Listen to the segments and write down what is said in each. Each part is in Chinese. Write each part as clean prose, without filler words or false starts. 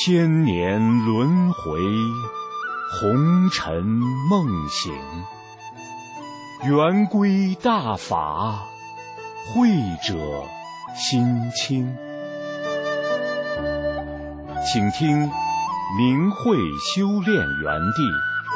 千年轮回，红尘梦醒。圆规大法，慧者心清。请听明慧修炼园地。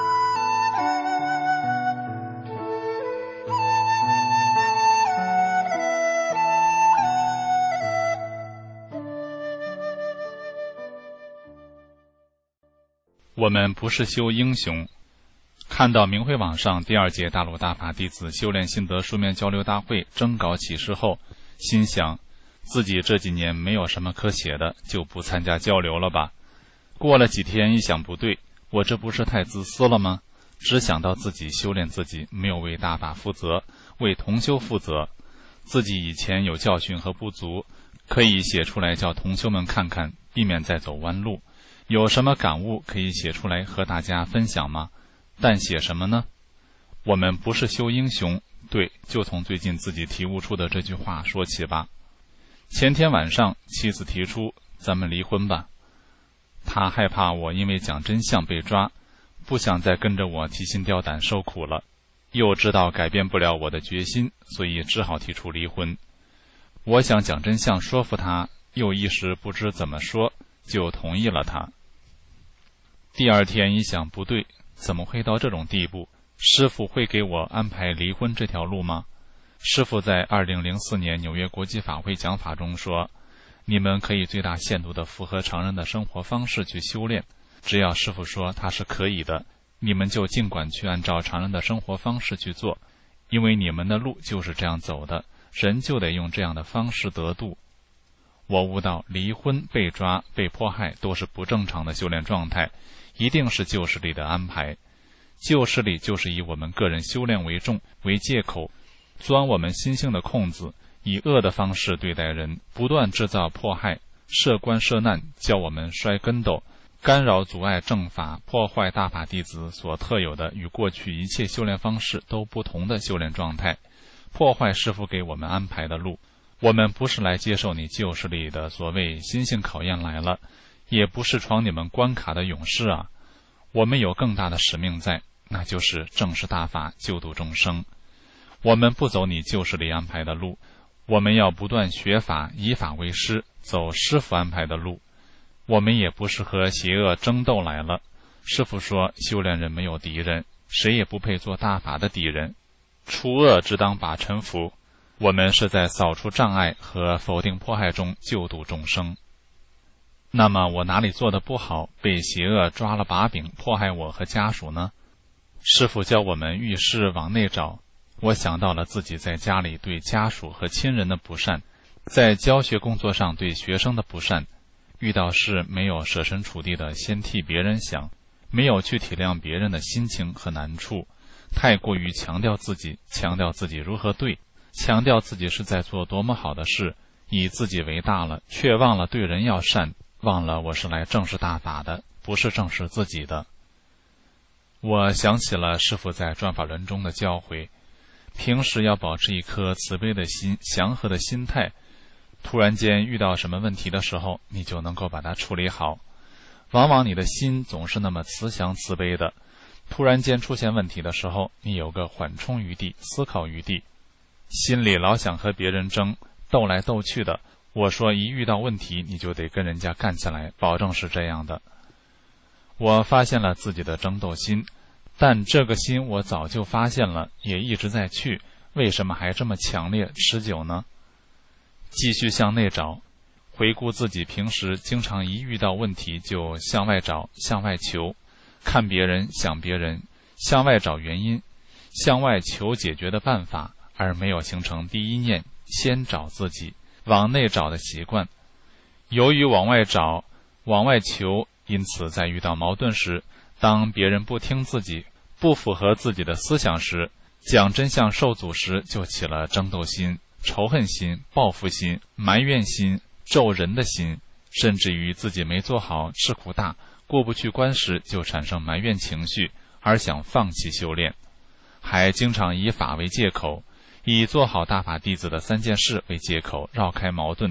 我们不是修英雄。看到明慧网上第2届大陆大法弟子修炼心得书面交流大会征稿启事后，心想自己这几年没有什么可写的，就不参加交流了吧。过了几天一想，不对，我这不是太自私了吗？只想到自己修炼自己，没有为大法负责，为同修负责。自己以前有教训和不足，可以写出来叫同修们看看，避免再走弯路。有什么感悟可以写出来和大家分享吗？但写什么呢？我们不是修英雄，对，就从最近自己体悟出的这句话说起吧。前天晚上，妻子提出咱们离婚吧。她害怕我因为讲真相被抓，不想再跟着我提心吊胆受苦了，又知道改变不了我的决心，所以只好提出离婚。我想讲真相说服她，又一时不知怎么说，就同意了她。第2天一想，不对，怎么会到这种地步？师父会给我安排离婚这条路吗？师父在2004年纽约国际法会讲法中说，你们可以最大限度地符合常人的生活方式去修炼，只要师父说他是可以的，你们就尽管去按照常人的生活方式去做，因为你们的路就是这样走的，人就得用这样的方式得度。我悟到离婚、被抓、被迫害都是不正常的修炼状态，一定是旧势力的安排。旧势力就是以我们个人修炼为重，为借口，钻我们心性的空子，以恶的方式对待人，不断制造迫害，设关设难，叫我们摔跟斗，干扰阻碍正法，破坏大法弟子所特有的与过去一切修炼方式都不同的修炼状态，破坏师父给我们安排的路。我们不是来接受你旧势力的所谓心性考验来了，也不是闯你们关卡的勇士啊。我们有更大的使命在，那就是正视大法，救度众生。我们不走你旧势力安排的路，我们要不断学法，以法为师，走师父安排的路。我们也不是和邪恶争斗来了。师父说，修炼人没有敌人，谁也不配做大法的敌人，除恶只当把臣服。我们是在扫除障碍和否定迫害中救度众生。那么我哪里做得不好，被邪恶抓了把柄迫害我和家属呢？师父教我们遇事往内找，我想到了自己在家里对家属和亲人的不善，在教学工作上对学生的不善，遇到事没有设身处地的先替别人想，没有去体谅别人的心情和难处，太过于强调自己如何对，强调自己是在做多么好的事，以自己为大了，却忘了对人要善，忘了我是来正视大法的，不是正视自己的。我想起了师父在转法轮中的教诲，平时要保持一颗慈悲的心，祥和的心态，突然间遇到什么问题的时候，你就能够把它处理好。往往你的心总是那么慈祥慈悲的，突然间出现问题的时候，你有个缓冲余地，思考余地，心里老想和别人争，斗来斗去的。我说一遇到问题你就得跟人家干起来，保证是这样的。我发现了自己的争斗心，但这个心我早就发现了，也一直在去，为什么还这么强烈持久呢？继续向内找，回顾自己平时经常一遇到问题就向外找，向外求，看别人想别人，向外找原因，向外求解决的办法，而没有形成第一念先找自己，往内找的习惯。由于往外找，往外求，因此在遇到矛盾时，当别人不听自己，不符合自己的思想时，讲真相受阻时，就起了争斗心、仇恨心、报复心、埋怨心、咒人的心，甚至于自己没做好，吃苦大，过不去关时就产生埋怨情绪，而想放弃修炼，还经常以法为借口，以做好大法弟子的3件事为借口，绕开矛盾，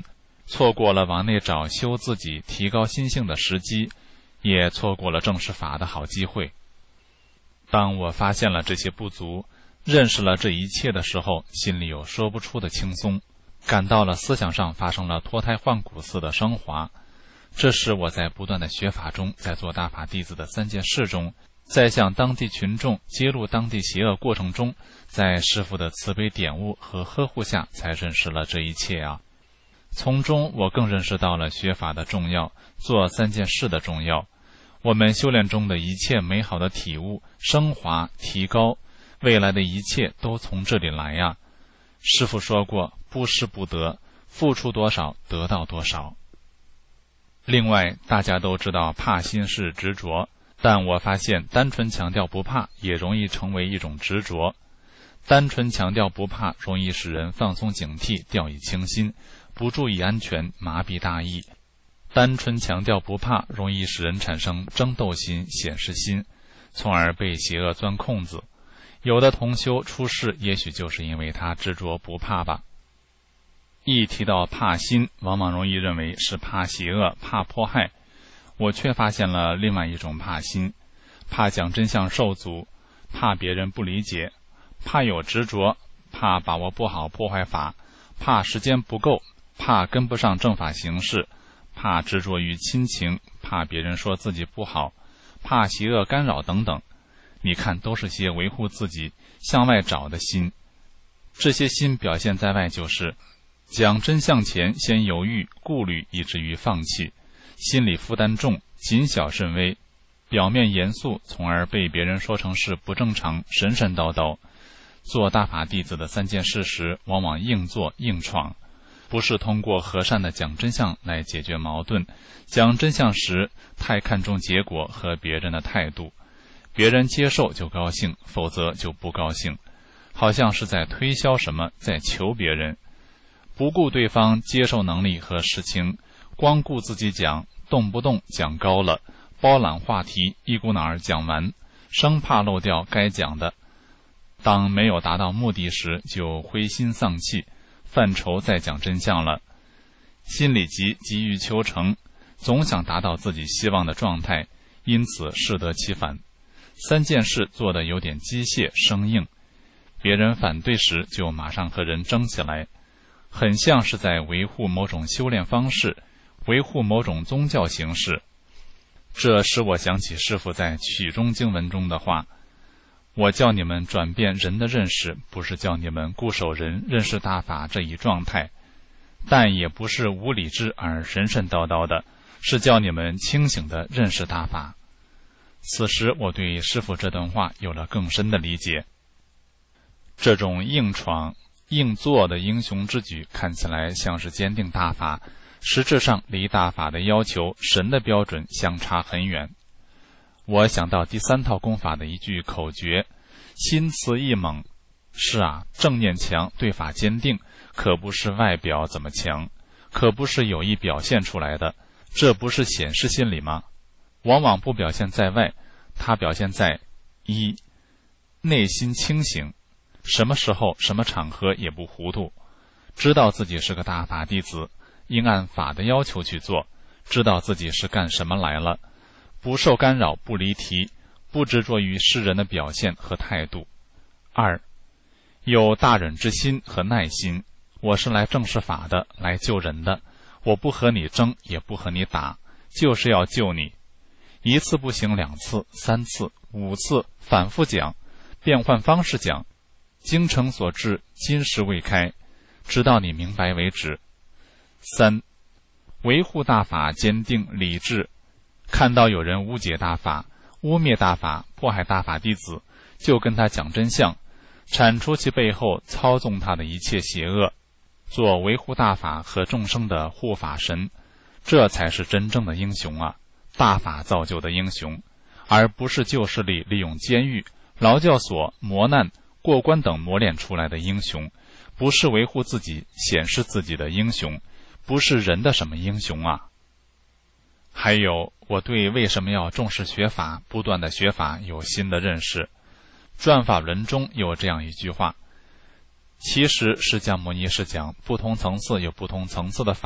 错过了往内找修自己、提高心性的时机，也错过了正视法的好机会。当我发现了这些不足，认识了这一切的时候，心里有说不出的轻松，感到了思想上发生了脱胎换骨似的升华。这是我在不断的学法中，在做大法弟子的3件事中，在向当地群众揭露当地邪恶过程中，在师父的慈悲点悟和呵护下，才认识了这一切啊。从中我更认识到了学法的重要，做3件事的重要。我们修炼中的一切美好的体悟、升华、提高，未来的一切都从这里来呀。师父说过，不施不得，付出多少得到多少。另外，大家都知道怕心是执着，但我发现单纯强调不怕也容易成为一种执着。单纯强调不怕容易使人放松警惕，掉以轻心，不注意安全，麻痹大意。单纯强调不怕容易使人产生争斗心、显示心，从而被邪恶钻空子。有的同修出事，也许就是因为他执着不怕吧。一提到怕心，往往容易认为是怕邪恶、怕迫害。我却发现了另外一种怕心，怕讲真相受阻，怕别人不理解，怕有执着，怕把握不好破坏法，怕时间不够，怕跟不上正法形式，怕执着于亲情，怕别人说自己不好，怕邪恶干扰等等。你看，都是些维护自己、向外找的心。这些心表现在外就是讲真相前先犹豫、顾虑，以至于放弃，心理负担重，谨小慎微，表面严肃，从而被别人说成是不正常、神神叨叨。做大法弟子的3件事时，往往硬做硬闯，不是通过和善的讲真相来解决矛盾。讲真相时太看重结果和别人的态度，别人接受就高兴，否则就不高兴，好像是在推销什么，在求别人，不顾对方接受能力和实情，光顾自己讲，动不动讲高了，包揽话题，一股脑儿讲完，生怕漏掉该讲的。当没有达到目的时，就灰心丧气，犯愁再讲真相了。心里急于求成，总想达到自己希望的状态，因此适得其反。3件事做得有点机械生硬，别人反对时就马上和人争起来，很像是在维护某种修炼方式，维护某种宗教形式。这使我想起师父在曲中经文中的话，我叫你们转变人的认识，不是叫你们固守人认识大法这一状态，但也不是无理智而神神叨叨的，是叫你们清醒地认识大法。此时我对师父这段话有了更深的理解。这种硬闯硬做的英雄之举看起来像是坚定大法，实质上离大法的要求、神的标准相差很远。我想到第3套功法的一句口诀，心慈意猛。是啊，正念强，对法坚定，可不是外表怎么强，可不是有意表现出来的，这不是显示心理吗？往往不表现在外，它表现在1. 内心清醒，什么时候什么场合也不糊涂，知道自己是个大法弟子，应按法的要求去做，知道自己是干什么来了，不受干扰，不离题，不执着于世人的表现和态度。2. 有大忍之心和耐心，我是来正视法的，来救人的，我不和你争，也不和你打，就是要救你。1次不行，2次、3次、5次，反复讲，变换方式讲，精诚所至，金石未开，直到你明白为止。3. 维护大法，坚定理智，看到有人误解大法，污蔑大法，迫害大法弟子，就跟他讲真相，铲除其背后操纵他的一切邪恶，做维护大法和众生的护法神，这才是真正的英雄啊！大法造就的英雄，而不是旧势力利用监狱、劳教所、磨难、过关等磨练出来的英雄，不是维护自己、显示自己的英雄，不是人的什么英雄啊！还有，我对为什么要重视学法、不断的学法有新的认识。转法轮中有这样一句话，其实释迦牟尼是讲不同层次有不同层次的法，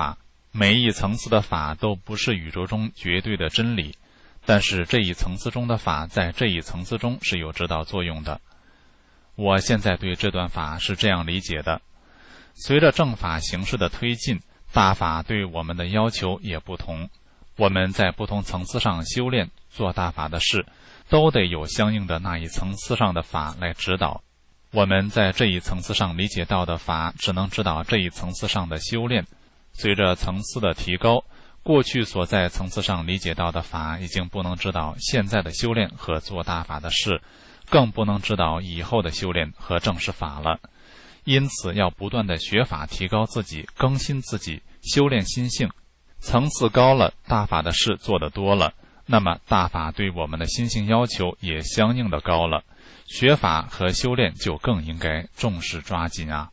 每一层次的法都不是宇宙中绝对的真理，但是这一层次中的法在这一层次中是有指导作用的。我现在对这段法是这样理解的：随着正法形式的推进，大法对我们的要求也不同。我们在不同层次上修炼做大法的事，都得有相应的那一层次上的法来指导。我们在这一层次上理解到的法，只能指导这一层次上的修炼。随着层次的提高，过去所在层次上理解到的法已经不能指导现在的修炼和做大法的事，更不能指导以后的修炼和正式法了。因此要不断的学法提高自己，更新自己，修炼心性。层次高了，大法的事做得多了，那么大法对我们的心性要求也相应的高了，学法和修炼就更应该重视抓紧啊。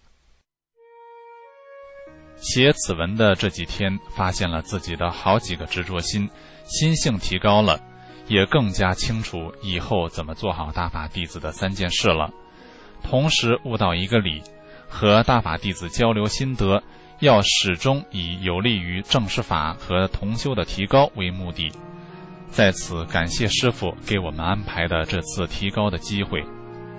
写此文的这几天，发现了自己的好几个执着心，心性提高了，也更加清楚以后怎么做好大法弟子的3件事了。同时悟到一个理，和大法弟子交流心得，要始终以有利于正式法和同修的提高为目的。在此感谢师父给我们安排的这次提高的机会。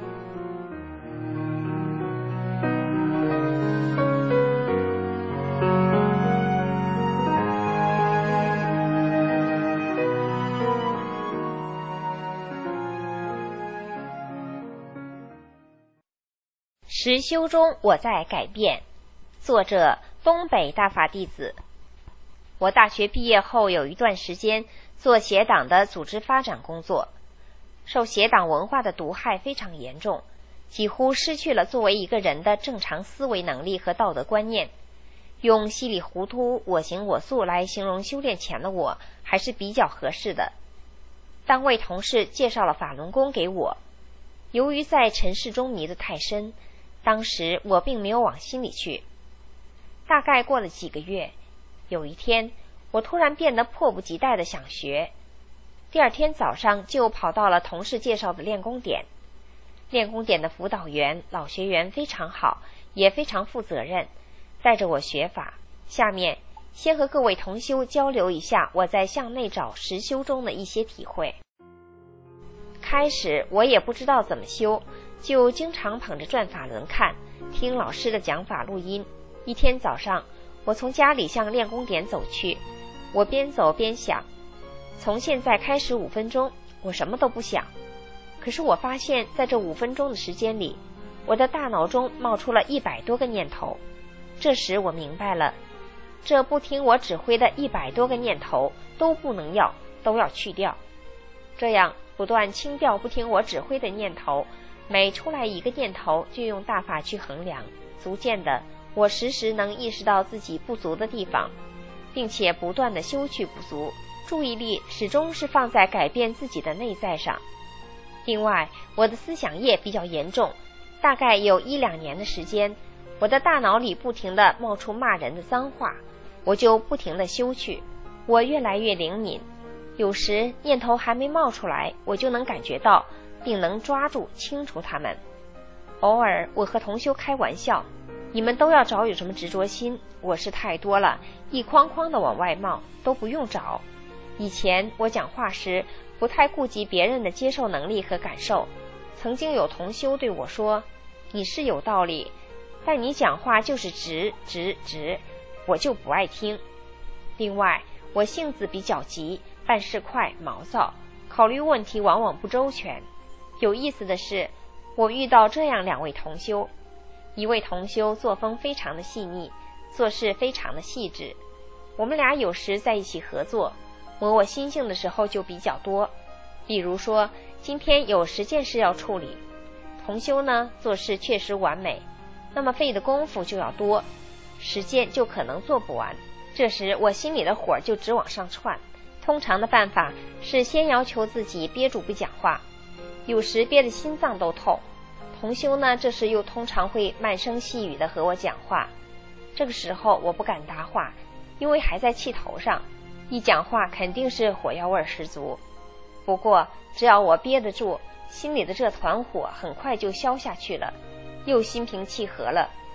实修中我在改变。作者东北大法弟子。我大学毕业后有一段时间做协党的组织发展工作，受协党文化的毒害非常严重，几乎失去了作为一个人的正常思维能力和道德观念。用稀里糊涂我行我素来形容修炼前的我还是比较合适的。单位同事介绍了法轮功给我，由于在尘世中迷得太深，当时我并没有往心里去。大概过了几个月，有一天我突然变得迫不及待地想学。第二天早上就跑到了同事介绍的练功点。练功点的辅导员老学员非常好，也非常负责任，带着我学法。下面先和各位同修交流一下我在向内找实修中的一些体会。开始我也不知道怎么修，就经常捧着转法轮看，听老师的讲法录音。一天早上，我从家里向练功点走去，我边走边想，从现在开始5分钟，我什么都不想。可是我发现在这5分钟的时间里，我的大脑中冒出了100多个念头。这时我明白了，这不听我指挥的100多个念头都不能要，都要去掉。这样不断清掉不听我指挥的念头，每出来一个念头就用大法去衡量，逐渐的我时时能意识到自己不足的地方，并且不断的修去不足，注意力始终是放在改变自己的内在上。另外，我的思想业比较严重，大概有1-2年的时间，我的大脑里不停地冒出骂人的脏话，我就不停地修去，我越来越灵敏，有时念头还没冒出来，我就能感觉到，并能抓住清除它们。偶尔我和同修开玩笑，你们都要找有什么执着心，我是太多了，一筐筐的往外冒，都不用找。以前我讲话时不太顾及别人的接受能力和感受，曾经有同修对我说，你是有道理，但你讲话就是直，我就不爱听。另外，我性子比较急，办事快，毛躁，考虑问题往往不周全。有意思的是，我遇到这样2位同修，一位同修作风非常的细腻，做事非常的细致，我们俩有时在一起合作，磨我心性的时候就比较多。比如说今天有10件事要处理，同修呢做事确实完美，那么费的功夫就要多，10件就可能做不完。这时我心里的火就直往上窜，通常的办法是先要求自己憋住不讲话，有时憋得心脏都痛。同修呢这时又通常会慢声细语地和我讲话，这个时候我不敢搭话，因为还在气头上，一讲话肯定是火药味十足。不过只要我憋得住，心里的这团火很快就消下去了，又心平气和了。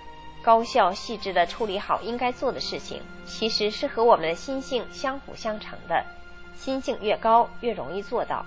高效细致地处理好应该做的事情，其实是和我们的心性相辅相成的，心性越高越容易做到。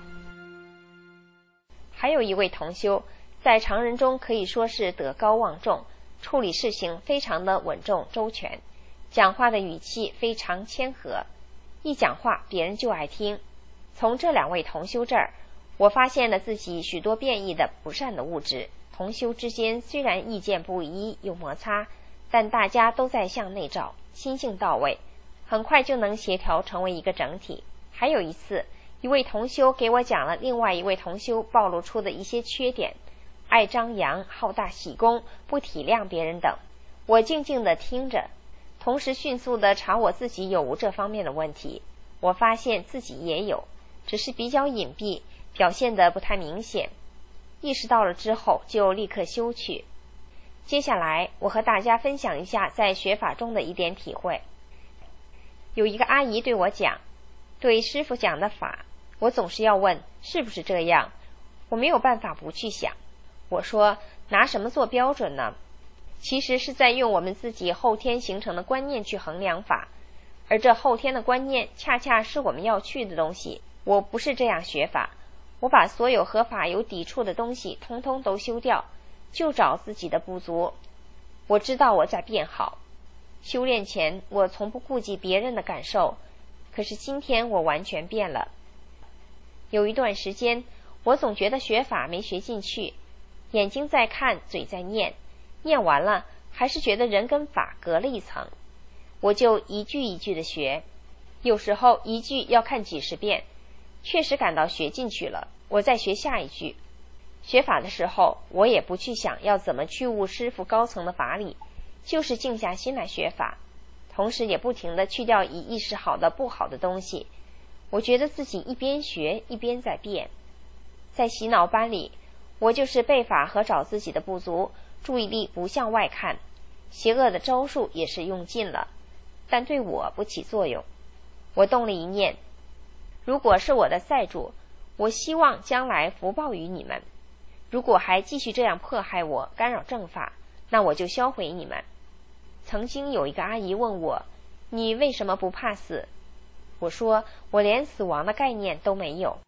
还有一位同修，在常人中可以说是德高望重，处理事情非常的稳重周全，讲话的语气非常谦和，一讲话别人就爱听。从这两位同修这儿，我发现了自己许多变异的不善的物质。同修之间虽然意见不一，有摩擦，但大家都在向内照，心性到位，很快就能协调成为一个整体。还有一次，一位同修给我讲了另外一位同修暴露出的一些缺点，爱张扬、好大喜功、不体谅别人等。我静静地听着，同时迅速地查我自己有无这方面的问题。我发现自己也有，只是比较隐蔽，表现得不太明显。意识到了之后就立刻修去。接下来我和大家分享一下在学法中的一点体会。有一个阿姨对我讲，对师父讲的法，我总是要问是不是这样，我没有办法不去想。我说拿什么做标准呢？其实是在用我们自己后天形成的观念去衡量法，而这后天的观念恰恰是我们要去的东西。我不是这样学法，我把所有和法有抵触的东西通通都修掉，就找自己的不足。我知道我在变好，修炼前我从不顾及别人的感受，可是今天我完全变了。有一段时间我总觉得学法没学进去，眼睛在看，嘴在念，念完了还是觉得人跟法隔了一层，我就一句一句的学，有时候一句要看几十遍，确实感到学进去了，我再学下一句。学法的时候我也不去想要怎么去悟师父高层的法理，就是静下心来学法，同时也不停地去掉以意识好的不好的东西。我觉得自己一边学一边在变。在洗脑班里，我就是背法和找自己的不足，注意力不向外看，邪恶的招数也是用尽了，但对我不起作用。我动了一念，如果是我的债主，我希望将来福报于你们，如果还继续这样迫害我，干扰正法，那我就销毁你们。曾经有一个阿姨问我，你为什么不怕死？我说我连死亡的概念都没有。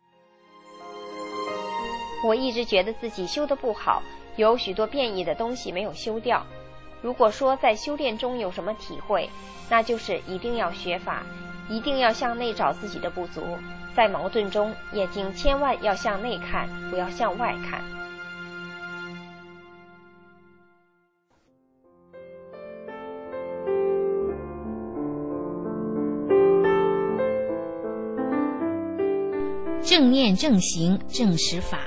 我一直觉得自己修得不好，有许多变异的东西没有修掉。如果说在修炼中有什么体会，那就是一定要学法，一定要向内找自己的不足。在矛盾中，眼睛千万要向内看，不要向外看。 正念正行正实法。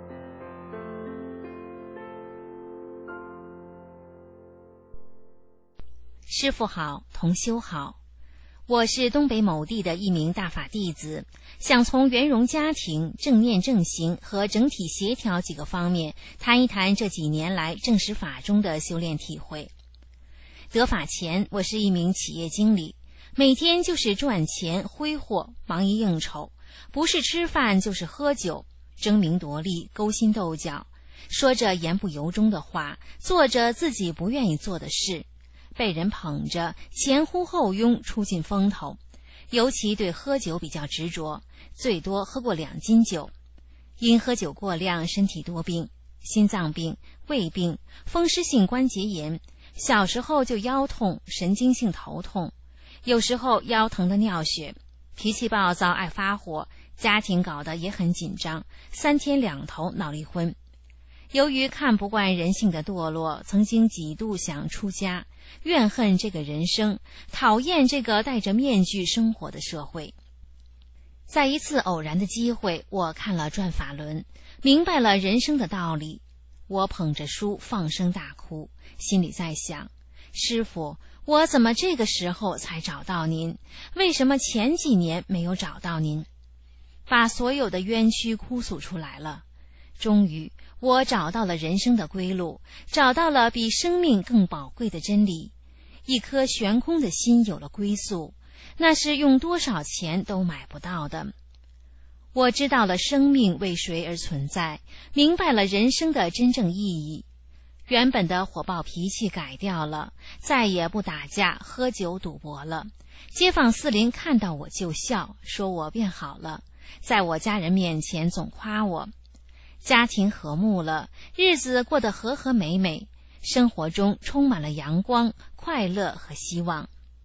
师父好，同修好，我是东北某地的一名大法弟子，想从圆融家庭、正念正行和整体协调几个方面谈一谈这几年来正实法中的修炼体会。得法前，我是一名企业经理，每天就是赚钱挥霍，忙于应酬，不是吃饭就是喝酒，争名夺利，勾心斗角，说着言不由衷的话，做着自己不愿意做的事，被人捧着，前呼后拥，出尽风头。尤其对喝酒比较执着，最多喝过2斤酒。因喝酒过量，身体多病，心脏病、胃病、风湿性关节炎，小时候就腰痛、神经性头痛，有时候腰疼的尿血，脾气暴躁，爱发火，家庭搞得也很紧张，3天2头闹离婚。由于看不惯人性的堕落，曾经几度想出家，怨恨这个人生，讨厌这个戴着面具生活的社会。在一次偶然的机会，我看了转法轮，明白了人生的道理。我捧着书放声大哭，心里在想，师父，我怎么这个时候才找到您？为什么前几年没有找到您？把所有的冤屈哭诉出来了。终于我找到了人生的归路，找到了比生命更宝贵的真理。一颗悬空的心有了归宿，那是用多少钱都买不到的。我知道了生命为谁而存在，明白了人生的真正意义。 原本的火爆脾气改掉了，再也不打架、喝酒、赌博了。街坊四邻看到我就笑，说我变好了，在我家人面前总夸我。家庭和睦了，日子过得和和美美，生活中充满了阳光、快乐和希望。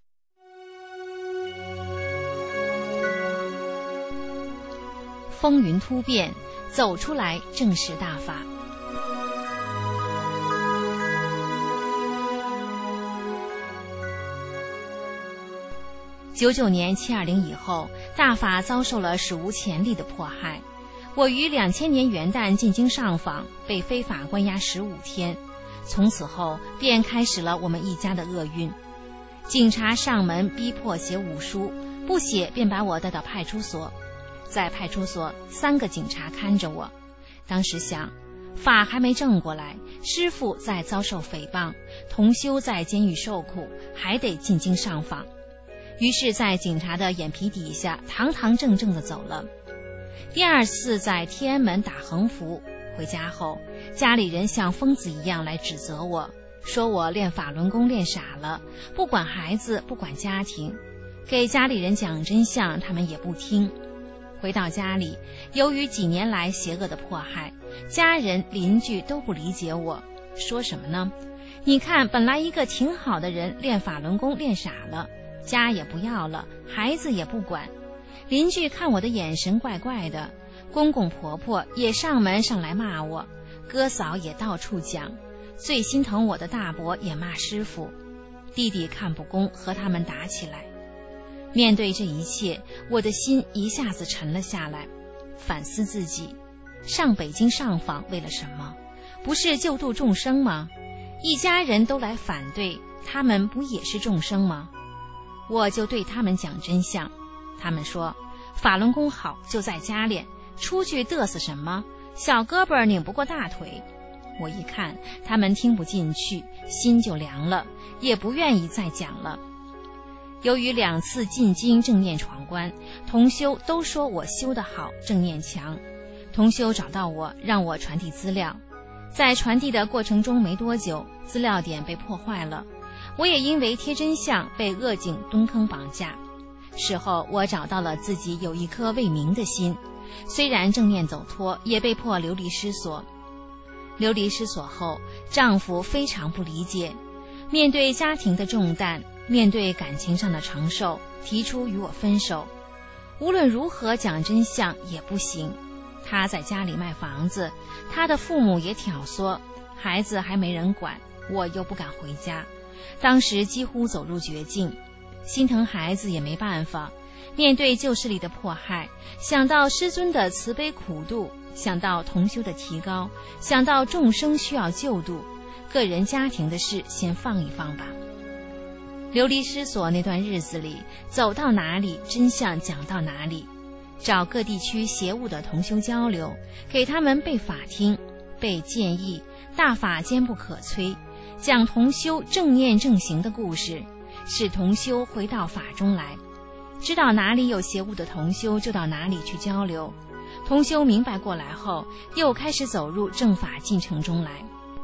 风云突变，走出来正是大法。99年720以后，大法遭受了史无前例的迫害。我于2000年元旦进京上访，被非法关押15天。从此后便开始了我们一家的厄运。警察上门逼迫写武书，不写便把我带到派出所。在派出所，3个警察看着我。当时想，法还没正过来，师父在遭受诽谤，同修在监狱受苦，还得进京上访。于是在警察的眼皮底下堂堂正正地走了。第2次在天安门打横幅，回家后家里人像疯子一样来指责我，说我练法轮功练傻了，不管孩子不管家庭，给家里人讲真相他们也不听。回到家里，由于几年来邪恶的迫害，家人邻居都不理解我，说什么呢？你看本来一个挺好的人练法轮功练傻了，家也不要了，孩子也不管。邻居看我的眼神怪怪的，公公婆婆也上门上来骂我，哥嫂也到处讲，最心疼我的大伯也骂师父，弟弟看不公和他们打起来。面对这一切，我的心一下子沉了下来，反思自己，上北京上访为了什么？不是救度众生吗？一家人都来反对，他们不也是众生吗？我就对他们讲真相，他们说法轮功好就在家练，出去嘚瑟什么？小胳膊拧不过大腿。我一看他们听不进去，心就凉了，也不愿意再讲了。由于2次进京正念闯关，同修都说我修得好，正念强。同修找到我，让我传递资料。在传递的过程中没多久，资料点被破坏了，我也因为贴真相被恶警蹲坑绑架。事后我找到了自己有一颗为民的心，虽然正念走脱，也被迫流离失所。流离失所后，丈夫非常不理解，面对家庭的重担，面对感情上的承受，提出与我分手。无论如何讲真相也不行，他在家里卖房子，他的父母也挑唆，孩子还没人管，我又不敢回家，当时几乎走入绝境。心疼孩子也没办法，面对旧势力的迫害，想到师尊的慈悲苦度，想到同修的提高，想到众生需要救度，个人家庭的事先放一放吧。流离失所那段日子里，走到哪里真相讲到哪里，找各地区邪物的同修交流，给他们背法听，背建议，大法坚不可摧，讲同修正念正行的故事，使同修回到法中来，知道哪里有邪物的同修就到哪里去交流。同修明白过来后，又开始走入正法进程中来。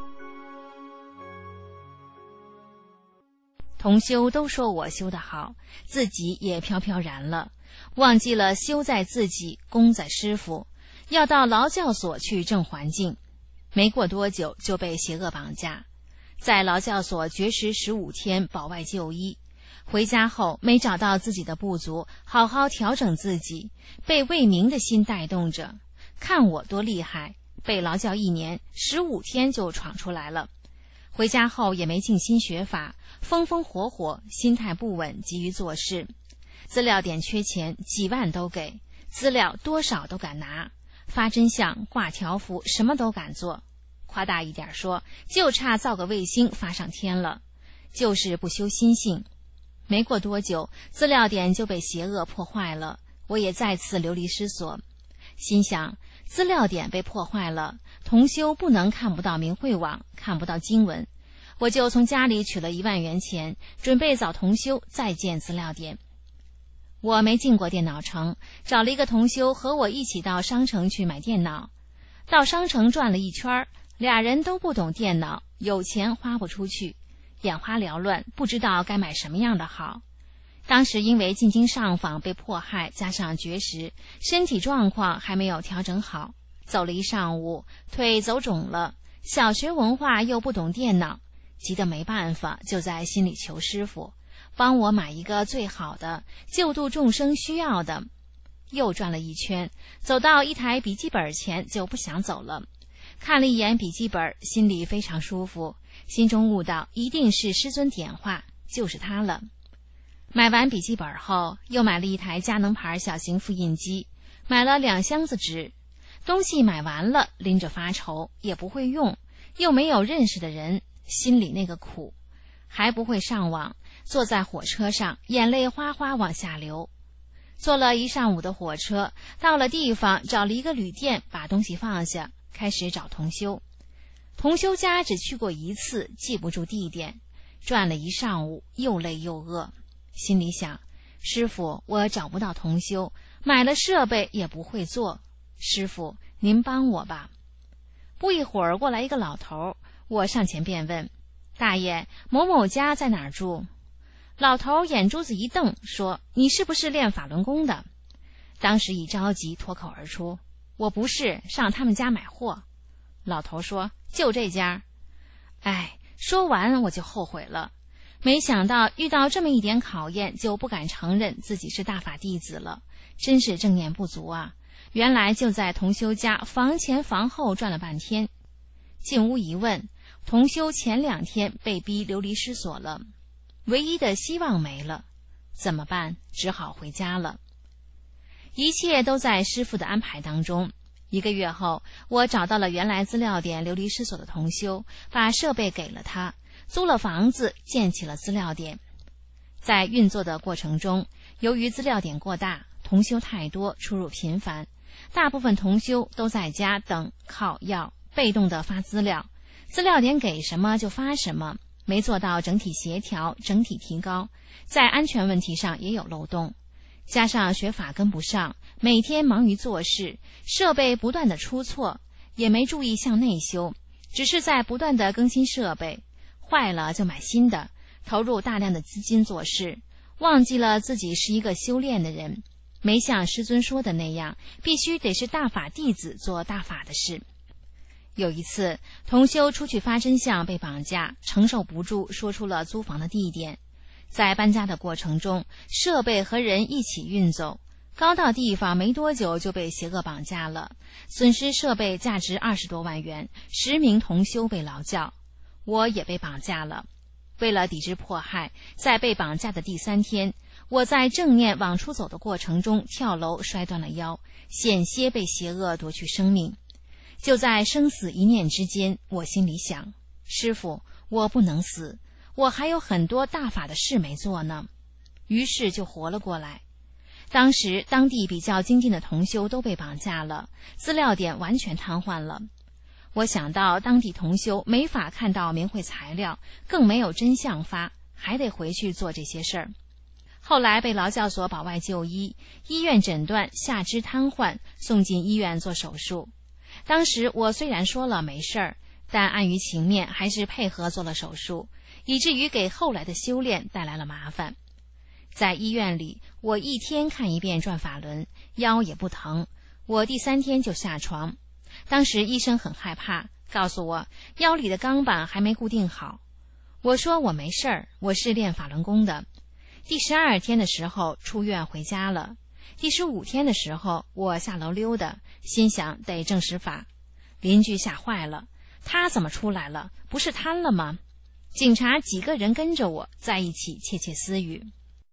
同修都说我修得好，自己也飘飘然了，忘记了修在自己，功在师父，要到劳教所去正环境。没过多久就被邪恶绑架，在劳教所绝食15天保外就医。回家后没找到自己的不足，好好调整自己，被为民的心带动着，看我多厉害，被劳教1年15天就闯出来了。回家后也没静心学法，风风火火，心态不稳，急于做事。资料点缺钱，几万都给，资料多少都敢拿，发真相，挂条幅，什么都敢做。夸大一点说，就差造个卫星发上天了，就是不修心性。没过多久，资料点就被邪恶破坏了，我也再次流离失所。心想，资料点被破坏了，同修不能看不到明慧网，看不到经文，我就从家里取了1万元钱，准备找同修再建资料点。我没进过电脑城，找了一个同修和我一起到商城去买电脑。到商城转了一圈，俩人都不懂电脑， 有钱花不出去，眼花缭乱，不知道该买什么样的好。当时因为进京上访被迫害，加上绝食，身体状况还没有调整好，走了一上午，腿走肿了，小学文化又不懂电脑，急得没办法，就在心里求师傅帮我买一个最好的，救度众生需要的。又转了一圈，走到一台笔记本前就不想走了，看了一眼笔记本，心里非常舒服，心中悟到一定是师尊点化，就是它了。买完笔记本后，又买了一台佳能牌小型复印机，买了2箱子纸。东西买完了，拎着发愁，也不会用，又没有认识的人，心里那个苦。还不会上网，坐在火车上，眼泪哗哗往下流。坐了一上午的火车，到了地方，找了一个旅店，把东西放下，开始找同修。同修家只去过一次，记不住地点，转了一上午，又累又饿。心里想，师傅，我找不到同修，买了设备也不会做，师傅您帮我吧。不一会儿过来一个老头，我上前便问，大爷，某某家在哪儿住？老头眼珠子一瞪，说，你是不是练法轮功的？当时一着急脱口而出，我不是，上他们家买货。老头说，就这家。哎，说完我就后悔了，没想到遇到这么一点考验，就不敢承认自己是大法弟子了，真是正念不足啊。原来就在同修家房前房后转了半天。进屋一问，同修前2天被逼流离失所了，唯一的希望没了，怎么办？只好回家了。一切都在师父的安排当中。1个月后，我找到了原来资料点流离失所的同修，把设备给了他，租了房子，建起了资料点。在运作的过程中，由于资料点过大，同修太多，出入频繁，大部分同修都在家等靠要，被动的发资料，资料点给什么就发什么，没做到整体协调、整体提高，在安全问题上也有漏洞。加上学法跟不上，每天忙于做事，设备不断的出错，也没注意向内修，只是在不断的更新设备，坏了就买新的，投入大量的资金做事，忘记了自己是一个修炼的人，没像师尊说的那样，必须得是大法弟子做大法的事。有一次，同修出去发真相被绑架，承受不住，说出了租房的地点。在搬家的过程中，设备和人一起运走，刚到地方没多久就被邪恶绑架了，损失设备价值20多万元，10名同修被劳教，我也被绑架了。为了抵制迫害，在被绑架的第3天，我在正念往出走的过程中跳楼摔断了腰，险些被邪恶夺去生命。就在生死一念之间，我心里想，师父，我不能死，我还有很多大法的事没做呢。于是就活了过来。当时当地比较精进的同修都被绑架了，资料点完全瘫痪了。我想到当地同修没法看到明慧材料，更没有真相发，还得回去做这些事儿。后来被劳教所保外就医，医院诊断下肢瘫痪，送进医院做手术。当时我虽然说了没事儿，但碍于情面还是配合做了手术，以至于给后来的修炼带来了麻烦。在医院里，我1天看1遍转法轮，腰也不疼，我第3天就下床。当时医生很害怕，告诉我腰里的钢板还没固定好。我说我没事儿，我是练法轮功的。第12天的时候出院回家了。第15天的时候，我下楼溜达，心想得证实法。邻居吓坏了，他怎么出来了？不是瘫了吗？警察几个人跟着我在一起窃窃私语。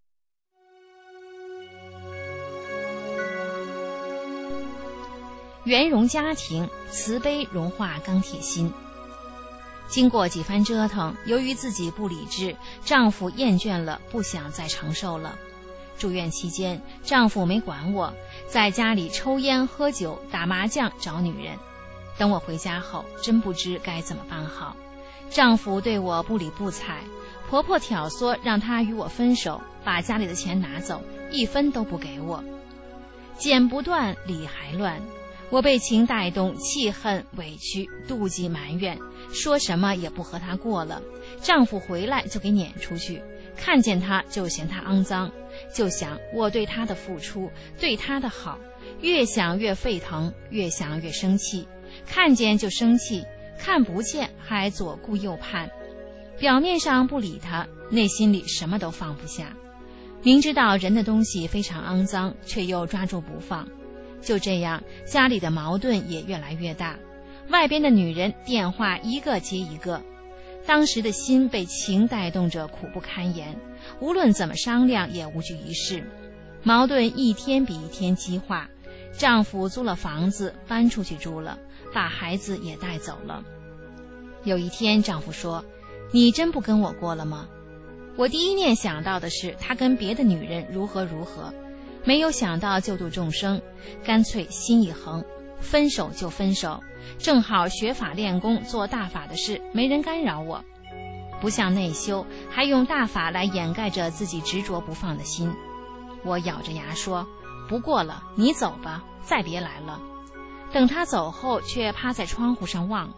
圆融家庭，慈悲融化钢铁心。经过几番折腾，由于自己不理智，丈夫厌倦了，不想再承受了。住院期间，丈夫没管我，在家里抽烟喝酒打麻将找女人。等我回家后，真不知该怎么办好。丈夫对我不理不睬，婆婆挑唆让他与我分手，把家里的钱拿走，1分都不给我。剪不断理还乱， 我被情带动，气恨、委屈、妒忌、埋怨，说什么也不和他过了。丈夫回来就给撵出去，看见他就嫌他肮脏，就想我对他的付出，对他的好，越想越沸腾，越想越生气，看见就生气，看不见还左顾右盼。表面上不理他，内心里什么都放不下。明知道人的东西非常肮脏，却又抓住不放。就这样，家里的矛盾也越来越大。外边的女人电话一个接一个，当时的心被情带动着，苦不堪言，无论怎么商量也无济于事。矛盾一天比一天激化。丈夫租了房子搬出去住了，把孩子也带走了。有一天丈夫说：你真不跟我过了吗？我第一念想到的是他跟别的女人如何如何，没有想到救度众生，干脆心一横，分手就分手，正好学法练功做大法的事，没人干扰我。不像内修，还用大法来掩盖着自己执着不放的心。我咬着牙说：不过了，你走吧，再别来了。等他走后，却趴在窗户上望。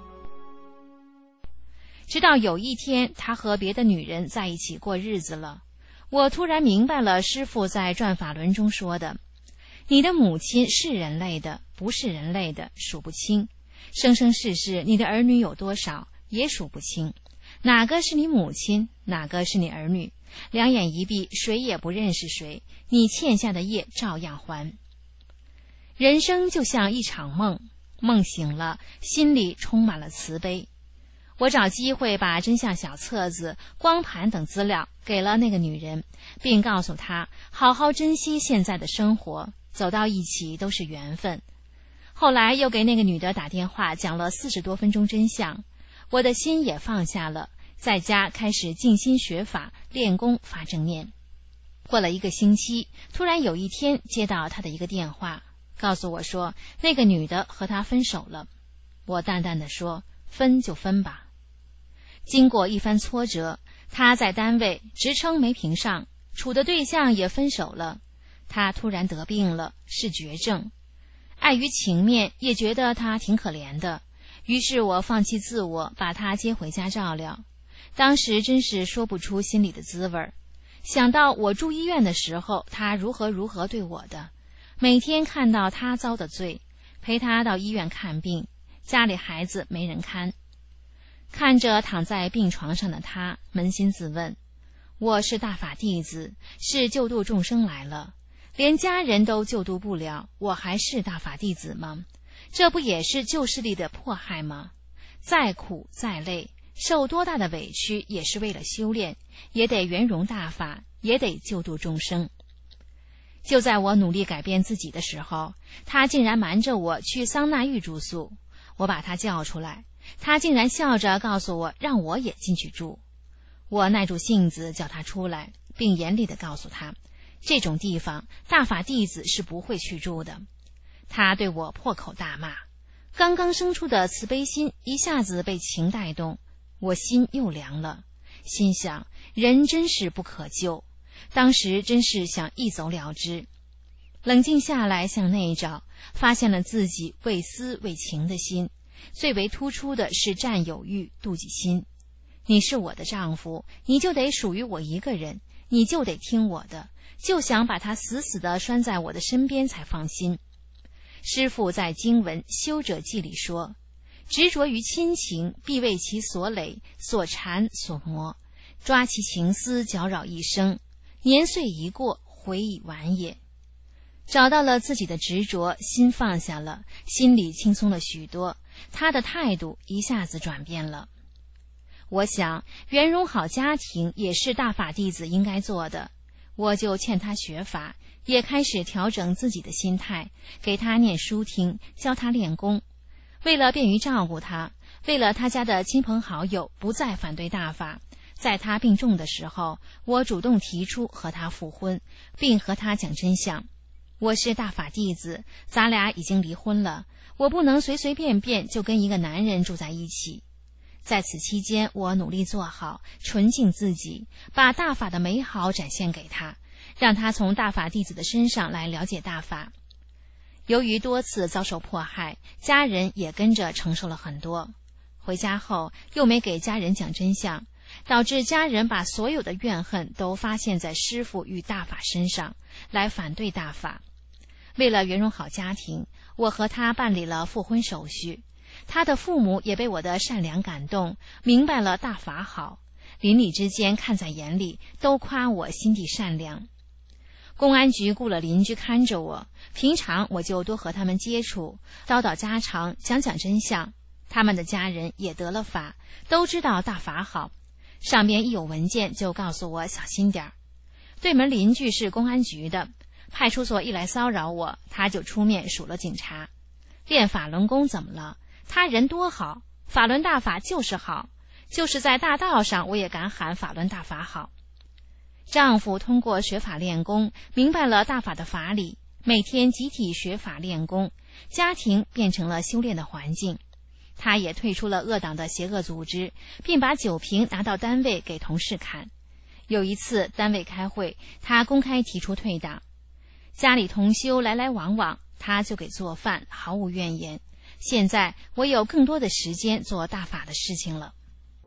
直到有一天，他和别的女人在一起过日子了，我突然明白了师父在转法轮中说的：你的母亲是人类的，不是人类的数不清，生生世世你的儿女有多少也数不清，哪个是你母亲，哪个是你儿女，两眼一闭，谁也不认识谁，你欠下的业照样还。人生就像一场梦，梦醒了，心里充满了慈悲。我找机会把真相小册子、光盘等资料给了那个女人，并告诉她好好珍惜现在的生活，走到一起都是缘分。后来又给那个女的打电话讲了40多分钟真相，我的心也放下了，在家开始静心学法、练功发正念。过了1个星期，突然有一天接到她的一个电话，告诉我说那个女的和他分手了。我淡淡地说：分就分吧。经过一番挫折，他在单位职称没评上，处的对象也分手了。他突然得病了，是绝症。碍于情面，也觉得他挺可怜的，于是我放弃自我，把他接回家照料。当时真是说不出心里的滋味。想到我住医院的时候，他如何如何对我的，每天看到他遭的罪，陪他到医院看病，家里孩子没人看。看着躺在病床上的他，扪心自问：我是大法弟子，是救度众生来了，连家人都救度不了，我还是大法弟子吗？这不也是旧势力的迫害吗？再苦再累，受多大的委屈，也是为了修炼，也得圆融大法，也得救度众生。就在我努力改变自己的时候，他竟然瞒着我去桑拿浴住宿。我把他叫出来，他竟然笑着告诉我让我也进去住。我耐住性子叫他出来，并严厉地告诉他，这种地方大法弟子是不会去住的。他对我破口大骂，刚刚生出的慈悲心一下子被情带动，我心又凉了，心想人真是不可救，当时真是想一走了之。冷静下来向内找，发现了自己为私为情的心，最为突出的是占有欲、妒忌心。你是我的丈夫，你就得属于我一个人，你就得听我的，就想把他死死地拴在我的身边才放心。师父在经文《修者记》里说，执着于亲情，必为其所累、所缠、所磨，抓其情丝，搅扰一生，年岁一过，悔已晚也。找到了自己的执着，心放下了，心里轻松了许多，他的态度一下子转变了。我想圆融好家庭也是大法弟子应该做的，我就欠他学法，也开始调整自己的心态，给他念书听，教他练功。为了便于照顾他，为了他家的亲朋好友不再反对大法，在他病重的时候，我主动提出和他复婚，并和他讲真相。我是大法弟子，咱俩已经离婚了，我不能随随便便就跟一个男人住在一起。在此期间，我努力做好，纯净自己，把大法的美好展现给他，让他从大法弟子的身上来了解大法。 由于多次遭受迫害，家人也跟着承受了很多。回家后又没给家人讲真相，导致家人把所有的怨恨都发泄在师父与大法身上，来反对大法。为了圆融好家庭，我和他办理了复婚手续。他的父母也被我的善良感动，明白了大法好，邻里之间看在眼里，都夸我心地善良。公安局雇了邻居看着我，平常我就多和他们接触，叨叨家常，讲讲真相。他们的家人也得了法，都知道大法好，上边一有文件就告诉我小心点儿。对门邻居是公安局的，派出所一来骚扰我，他就出面数落警察。练法轮功怎么了？他人多好，法轮大法就是好，就是在大道上我也敢喊法轮大法好。丈夫通过学法练功，明白了大法的法理，每天集体学法练功，家庭变成了修炼的环境。他也退出了恶党的邪恶组织，并把酒瓶拿到单位给同事看。有一次单位开会，他公开提出退党。家里同修来来往往，他就给做饭，毫无怨言。现在我有更多的时间做大法的事情了。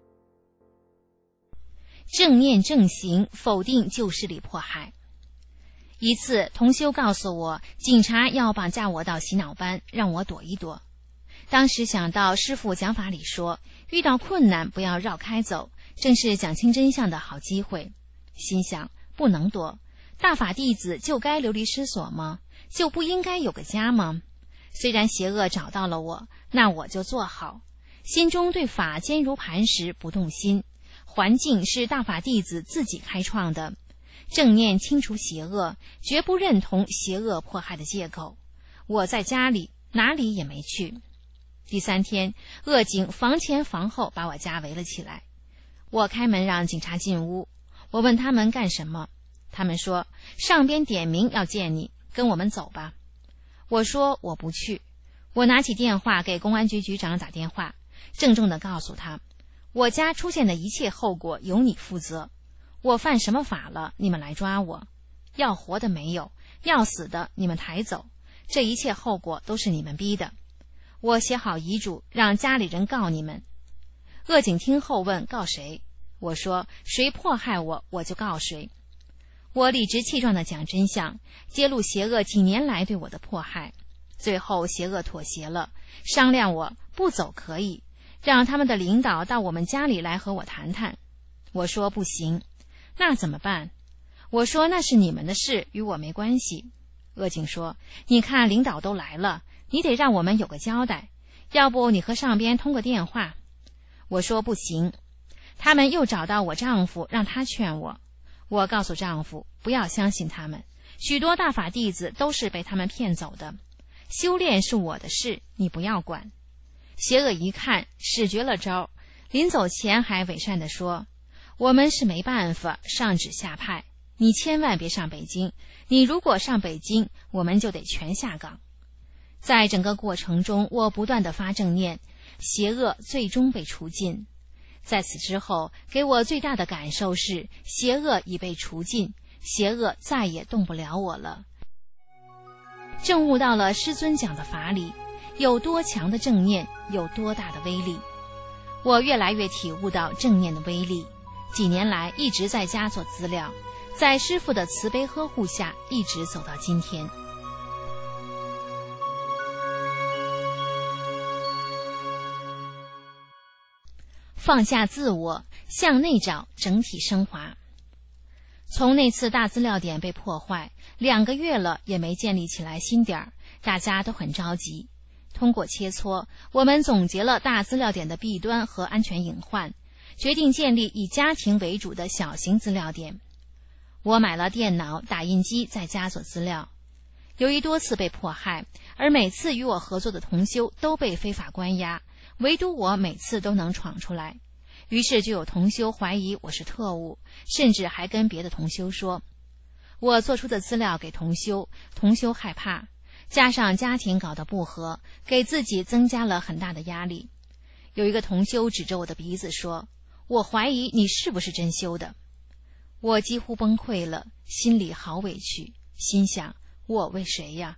正念正行，否定旧势力迫害。一次同修告诉我，警察要绑架我到洗脑班，让我躲一躲。当时想到师父讲法里说，遇到困难不要绕开走，正是讲清真相的好机会。心想不能躲，大法弟子就该流离失所吗？就不应该有个家吗？虽然邪恶找到了我，那我就做好，心中对法坚如磐石，不动心。环境是大法弟子自己开创的，正念清除邪恶，绝不认同邪恶迫害的借口。我在家里哪里也没去。第3天，恶警房前房后把我家围了起来。我开门让警察进屋，我问他们干什么，他们说上边点名要见你，跟我们走吧。我说我不去。我拿起电话给公安局局长打电话，郑重地告诉他，我家出现的一切后果由你负责。我犯什么法了，你们来抓我？要活的没有，要死的你们抬走，这一切后果都是你们逼的。我写好遗嘱，让家里人告你们。恶警听后问告谁？我说谁迫害我，我就告谁。我理直气壮地讲真相，揭露邪恶几年来对我的迫害。最后邪恶妥协了，商量我不走可以，让他们的领导到我们家里来和我谈谈。我说不行。那怎么办？我说那是你们的事，与我没关系。恶警说，你看领导都来了，你得让我们有个交代，要不你和上边通个电话。我说不行。他们又找到我丈夫，让他劝我。我告诉丈夫不要相信他们，许多大法弟子都是被他们骗走的，修炼是我的事，你不要管。邪恶一看使绝了招，临走前还伪善地说，我们是没办法，上旨下派，你千万别上北京，你如果上北京，我们就得全下岗。在整个过程中，我不断地发正念，邪恶最终被除尽。在此之后，给我最大的感受是，邪恶已被除尽，邪恶再也动不了我了。正悟到了师尊讲的法理，有多强的正念，有多大的威力。我越来越体悟到正念的威力，几年来一直在家做资料，在师父的慈悲呵护下，一直走到今天。放下自我，向内找，整体升华。从那次大资料点被破坏2个月了，也没建立起来新点，大家都很着急。通过切磋，我们总结了大资料点的弊端和安全隐患，决定建立以家庭为主的小型资料点。我买了电脑、打印机，在家做资料。由于多次被迫害，而每次与我合作的同修都被非法关押，唯独我每次都能闯出来。于是就有同修怀疑我是特务，甚至还跟别的同修说。我做出的资料给同修，同修害怕，加上家庭搞得不和，给自己增加了很大的压力。有一个同修指着我的鼻子说，我怀疑你是不是真修的。我几乎崩溃了，心里好委屈，心想我为谁呀？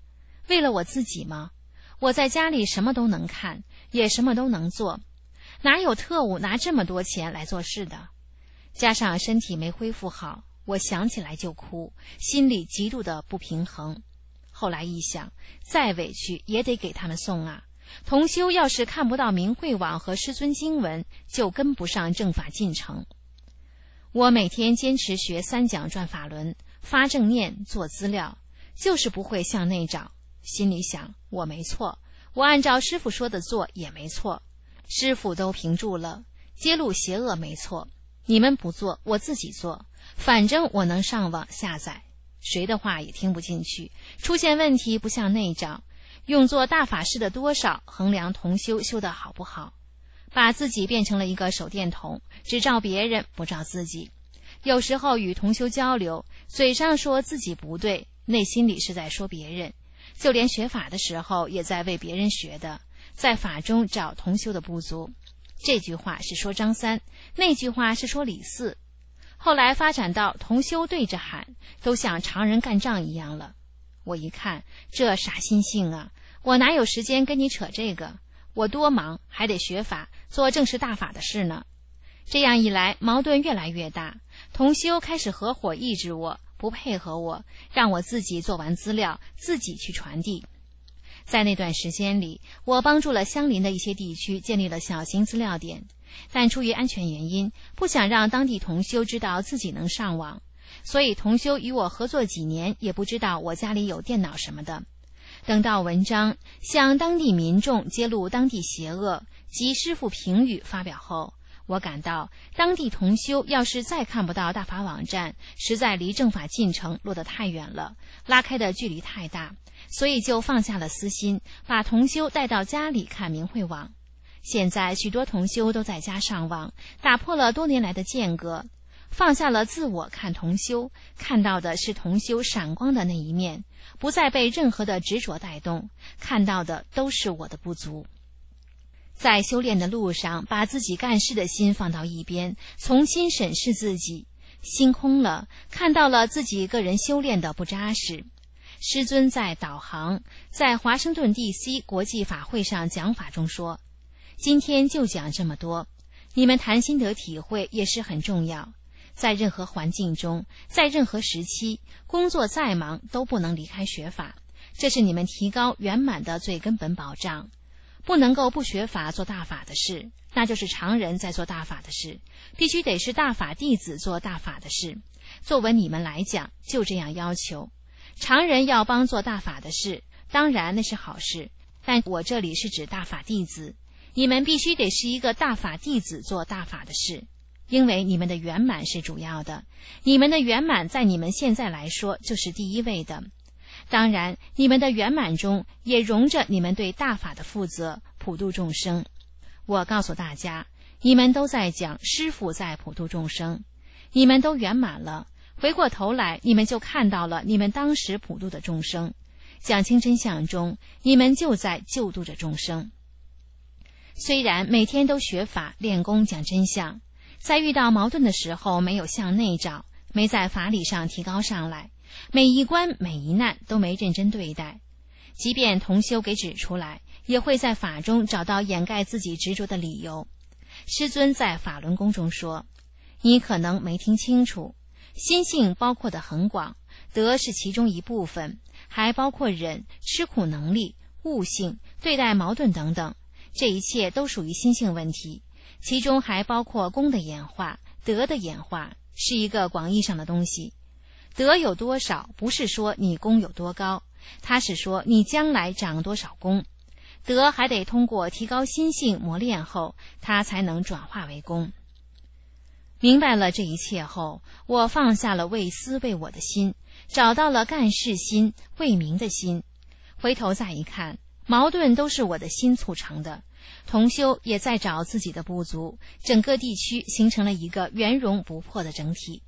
为了我自己吗？我在家里什么都能看，也什么都能做，哪有特务拿这么多钱来做事的？加上身体没恢复好，我想起来就哭，心里极度的不平衡。后来一想，再委屈也得给他们送啊。同修要是看不到明慧网和师尊经文，就跟不上正法进程。我每天坚持学三讲转法轮，发正念，做资料，就是不会向内找。心里想，我没错，我按照师父说的做也没错，师父都评注了，揭露邪恶没错，你们不做，我自己做，反正我能上网下载，谁的话也听不进去，出现问题不向内找，用作大法师的多少衡量同修修得好不好，把自己变成了一个手电筒，只照别人不照自己。有时候与同修交流，嘴上说自己不对，内心里是在说别人，就连学法的时候也在为别人学的，在法中找同修的不足。这句话是说张三，那句话是说李四。后来发展到同修对着喊，都像常人干仗一样了。我一看，这啥心性啊，我哪有时间跟你扯这个，我多忙，还得学法，做正式大法的事呢。这样一来，矛盾越来越大，同修开始合伙抑制我，不配合我，让我自己做完资料，自己去传递。在那段时间里，我帮助了相邻的一些地区建立了小型资料点，但出于安全原因，不想让当地同修知道自己能上网，所以同修与我合作几年，也不知道我家里有电脑什么的。等到文章向当地民众揭露当地邪恶及师父评语发表后，我感到当地同修要是再看不到大法网站，实在离正法进程落得太远了，拉开的距离太大，所以就放下了私心，把同修带到家里看明慧网。现在许多同修都在家上网，打破了多年来的间隔，放下了自我看同修，看到的是同修闪光的那一面，不再被任何的执着带动，看到的都是我的不足。在修炼的路上，把自己干事的心放到一边，重新审视自己，心空了，看到了自己个人修炼的不扎实。师尊在导航，在华盛顿 DC 国际法会上讲法中说，今天就讲这么多，你们谈心得体会也是很重要。在任何环境中，在任何时期，工作再忙都不能离开学法，这是你们提高圆满的最根本保障。不能够不学法做大法的事，那就是常人在做大法的事，必须得是大法弟子做大法的事。作为你们来讲，就这样要求。常人要帮做大法的事，当然那是好事，但我这里是指大法弟子，你们必须得是一个大法弟子做大法的事，因为你们的圆满是主要的，你们的圆满在你们现在来说就是第一位的。当然，你们的圆满中也容着你们对大法的负责，普度众生。我告诉大家，你们都在讲师父在普度众生，你们都圆满了，回过头来你们就看到了你们当时普度的众生，讲清真相中，你们就在救度着众生。虽然每天都学法练功讲真相，在遇到矛盾的时候没有向内找，没在法理上提高上来，每一关每一难都没认真对待，即便同修给指出来，也会在法中找到掩盖自己执着的理由。师尊在法轮功中说，你可能没听清楚，心性包括的很广，德是其中一部分，还包括忍、吃苦能力、悟性、对待矛盾等等，这一切都属于心性问题，其中还包括功的演化、德的演化，是一个广义上的东西。德有多少，不是说你功有多高，它是说你将来长多少功。德还得通过提高心性磨练后，它才能转化为功。明白了这一切后，我放下了为私为我的心，找到了干事心、为民的心。回头再一看，矛盾都是我的心促成的，同修也在找自己的不足，整个地区形成了一个圆融不破的整体。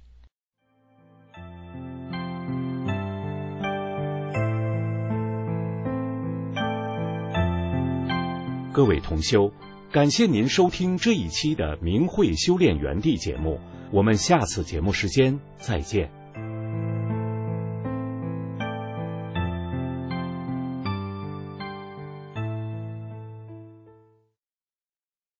各位同修，感谢您收听这一期的明慧修炼园地节目，我们下次节目时间再见。